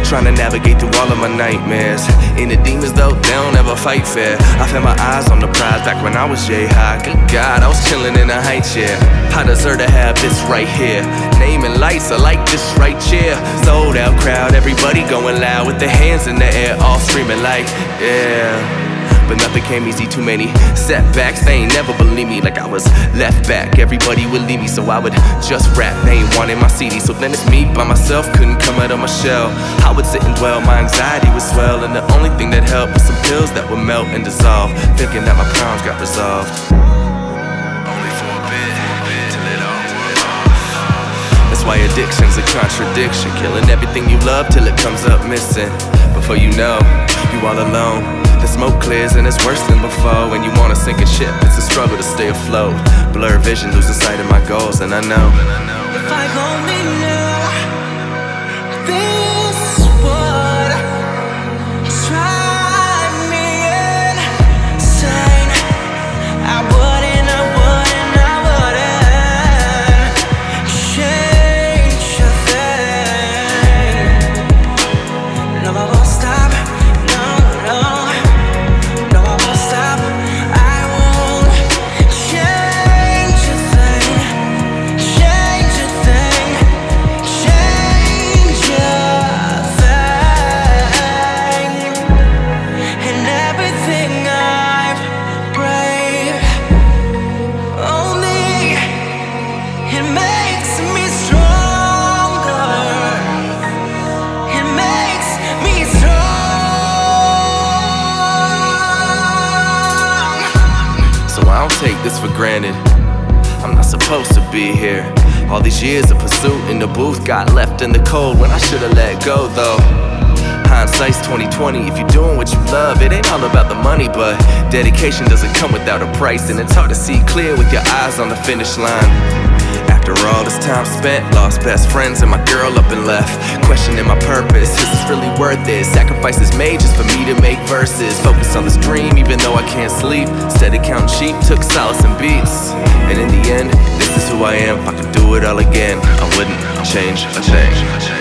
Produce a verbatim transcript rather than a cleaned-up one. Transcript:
trying to navigate through all of my nightmares. And the demons though, they don't ever fight fair. I've had my eyes on the prize back when I was yay high. Good God, I was chilling in a high chair. I deserve to have this right here. Naming lights, I like this right chair. Sold out crowd, everybody going loud with their hands in the air, all screaming like, yeah. But nothing came easy, too many setbacks. They ain't never believe me, like I was left back. Everybody would leave me, so I would just rap. They ain't wanting my C D, so then it's me by myself. Couldn't come out of my shell. I would sit and dwell, my anxiety would swell, and the only thing that helped was some pills that would melt and dissolve. Thinking that my problems got resolved. Only for a bit, till it all wore off. That's why addiction's a contradiction, killing everything you love till it comes up missing. Before you know, you all alone. The smoke clears and it's worse than before. When you wanna sink a ship, it's a struggle to stay afloat. Blur vision, losing sight of my goals, and I know if I only knew this would drive me insane, I wouldn't, I wouldn't, I wouldn't change a thing. No, I won't stop. I don't take this for granted. I'm not supposed to be here. All these years of pursuit in the booth got left in the cold when I should've let go though. Hindsight's twenty twenty. If you're doing what you love, it ain't all about the money, but dedication doesn't come without a price, and it's hard to see clear with your eyes on the finish line. After all this time spent, lost best friends and my girl up and left, questioning my purpose. Is this really worth it? Sacrifices made just for me to make verses. Focus on this dream even though I can't sleep. Instead of counting sheep, took solace in beats. And in the end, this is who I am. If I could do it all again, I wouldn't change a thing.